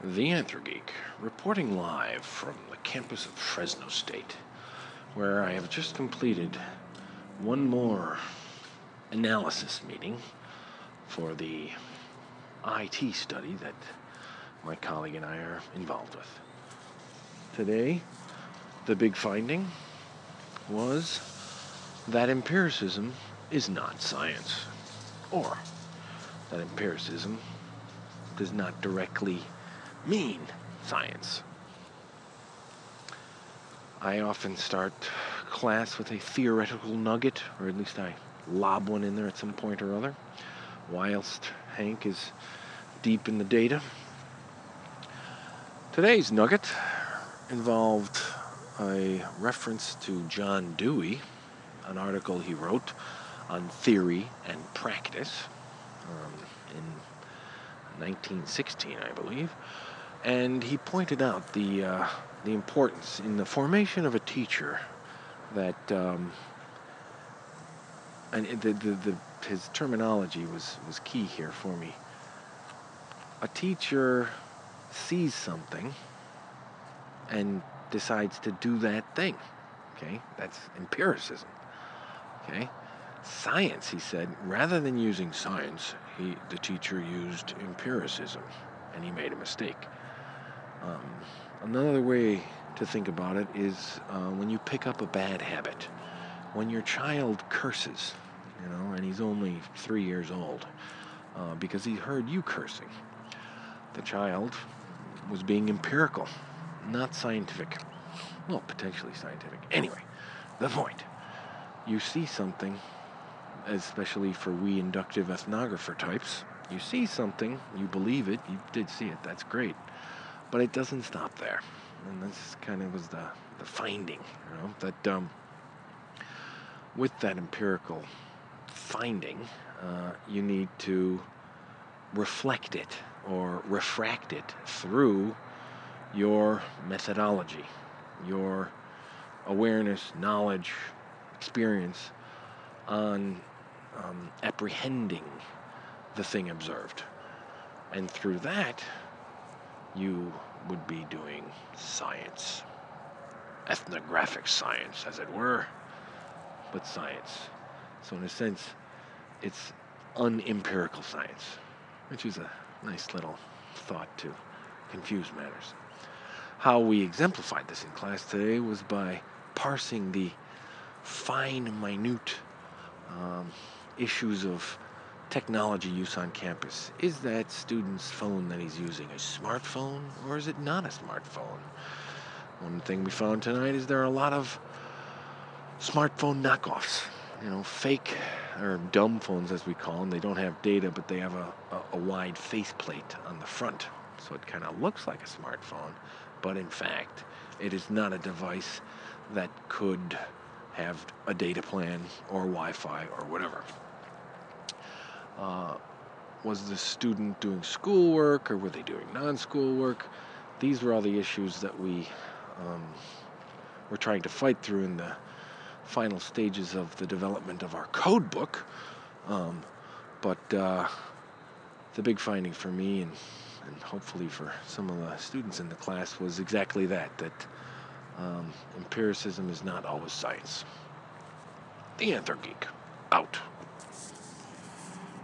The Anthrogeek, reporting live from the campus of Fresno State, where I have just completed one more analysis meeting for the IT study that my colleague and I are involved with. Today, the big finding was that empiricism is not science, or that empiricism does not directly mean science. I often start class with a theoretical nugget, or at least I lob one in there at some point or other, whilst Hank is deep in the data. Today's nugget involved a reference to John Dewey, an article he wrote on theory and practice in 1916, I believe. And he pointed out the importance in the formation of a teacher that, and his terminology was key here for me. A teacher sees something and decides to do that thing. Okay, that's empiricism. Okay, science, he said, rather than using science, the teacher used empiricism, and he made a mistake. Another way to think about it is when you pick up a bad habit. When your child curses, and he's only 3 years old, because he heard you cursing. The child was being empirical, not scientific. Well, potentially scientific. Anyway, the point. You see something, especially for we inductive ethnographer types, you see something, you believe it, you did see it, that's great. But it doesn't stop there. And this kind of was the finding, that with that empirical finding, you need to reflect it or refract it through your methodology, your awareness, knowledge, experience on apprehending the thing observed. And through that, you would be doing science, ethnographic science, as it were, but science. So in a sense, it's unempirical science, which is a nice little thought to confuse matters. How we exemplified this in class today was by parsing the fine, minute issues of technology use on campus. Is that student's phone that he's using a smartphone, or is it not a smartphone? One thing we found tonight is there are a lot of smartphone knockoffs, fake or dumb phones as we call them. They don't have data, but they have a wide faceplate on the front, so it kind of looks like a smartphone, but in fact it is not a device that could have a data plan or Wi-Fi or whatever. Was the student doing schoolwork, or were they doing non-school work? These were all the issues that we were trying to fight through in the final stages of the development of our code book. But the big finding for me, and hopefully for some of the students in the class, was exactly that empiricism is not always science. The Anthrogeek, out.